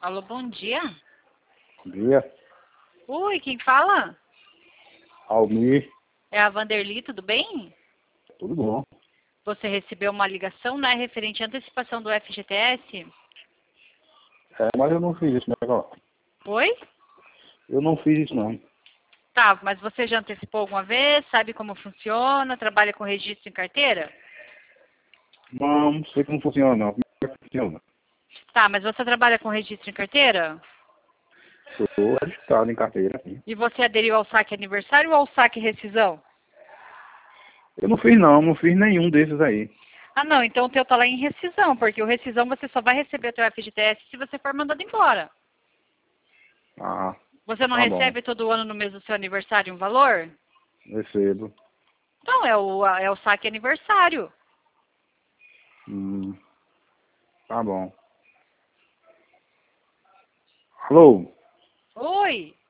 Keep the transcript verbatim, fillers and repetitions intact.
Alô, bom dia. Bom dia. Oi, quem fala? Almir. É a Vanderly, tudo bem? Tudo bom. Você recebeu uma ligação, né, referente à antecipação do F G T S? É, mas eu não fiz isso, não. Oi? Eu não fiz isso, não. Tá, mas você já antecipou alguma vez? Sabe como funciona? Trabalha com registro em carteira? Não, não sei como funciona, não. Como é que funciona? Tá, mas você trabalha com registro em carteira? Sou registrado em carteira, sim. E você aderiu ao saque aniversário ou ao saque rescisão? Eu não fiz, não. Não fiz nenhum desses aí. Ah, não, então o teu tá lá em rescisão, porque o rescisão você só vai receber o teu F G T S se você for mandado embora. Ah, Você não tá bom. recebe todo ano no mês do seu aniversário um valor? Recebo. Então, é o, é o saque aniversário. Hum, tá bom. Alô? Oi?